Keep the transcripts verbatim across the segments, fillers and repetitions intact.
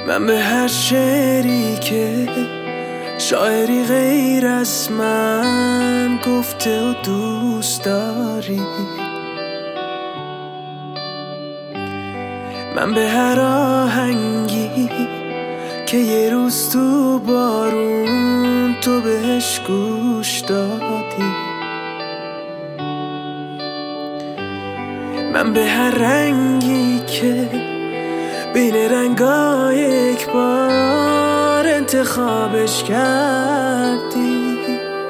من به هر شعری که شاعری غیر از من گفته و دوست داری، من به هر آهنگی که یه روز تو بارون تو بهش گوش دادی، من به هر رنگی که بین رنگای یک بار انتخابش کردی،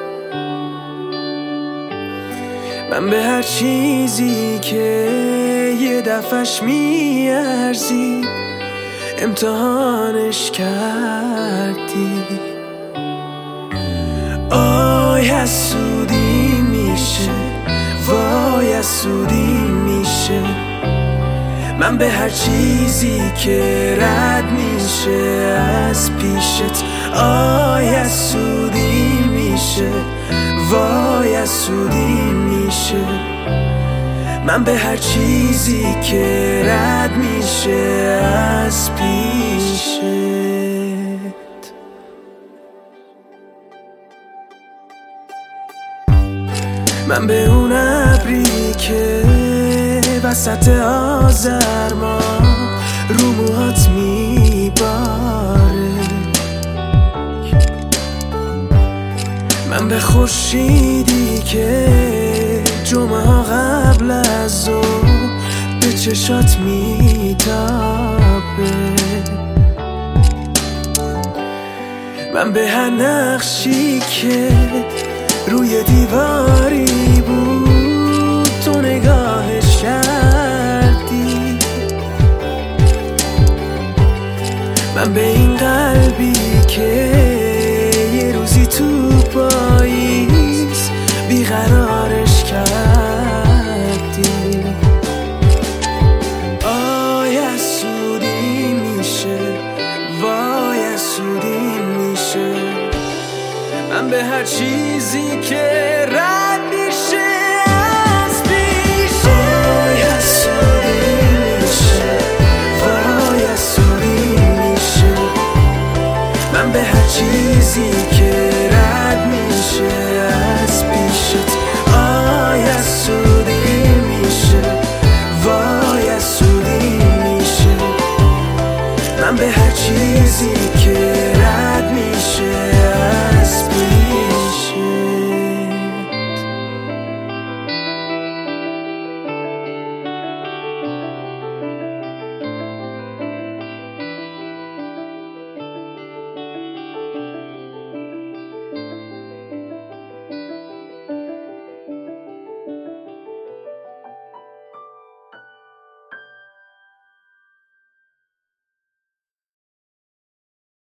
من به هر چیزی که یه دفعش میارزی امتحانش کردی. آی حسودی میشه، وای حسودی میشه، من به هر چیزی که رد میشه از پیشت. آی حسودی میشه، وای حسودی میشه، من به هر چیزی که رد میشه از پیشت. من به اون ابری که وسط آذر ما رو موهات میباره، من به خورشیدی که جمعه ها قبل از ظهر به چشات میتابه، من به هر نقشی که روی دیواری بود تو نگاهش کردی، من به این قلبی که یه روزی تو پاییز بیقرارش کردی. آی حسودی میشه، وای حسودی میشه، من به هر چیزی که رد میشه از پیشه. آی حسودی میشه، وای حسودی میشه، من به هر چیزی که رد میشه از پیشت. آی حسودی میشه، وای حسودی میشه، من به هر چیزی که